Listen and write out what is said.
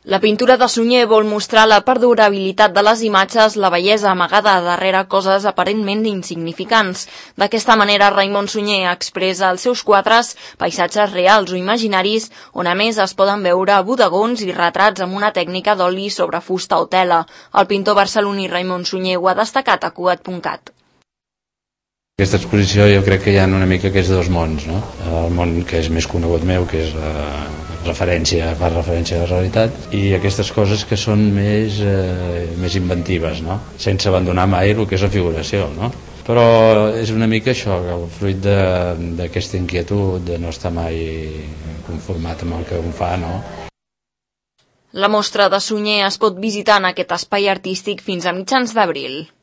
La pintura de Sunyer vol mostrar la perdurabilitat de les imatges, la bellesa amagada darrere coses aparentment insignificants. D'aquesta manera, Raimon Sunyer expressa als seus quadres paisatges reals o imaginaris, on a més es poden veure bodegons i retrats amb una tècnica d'oli sobre fusta o tela. El pintor barceloní Raimon Sunyer ho ha destacat a Cugat.cat. Aquesta exposició jo crec que hi ha una mica aquests dos mons, no? El món que és més conegut meu, que és fa referència a la realitat, i aquestes coses que són més inventives, no? Sense abandonar mai el que és la figuració, no? Però és una mica això, el fruit d'aquesta inquietud de no estar mai conformat amb el que un fa, no? La mostra de Sunyer es pot visitar en aquest espai artístic fins a mitjans d'abril.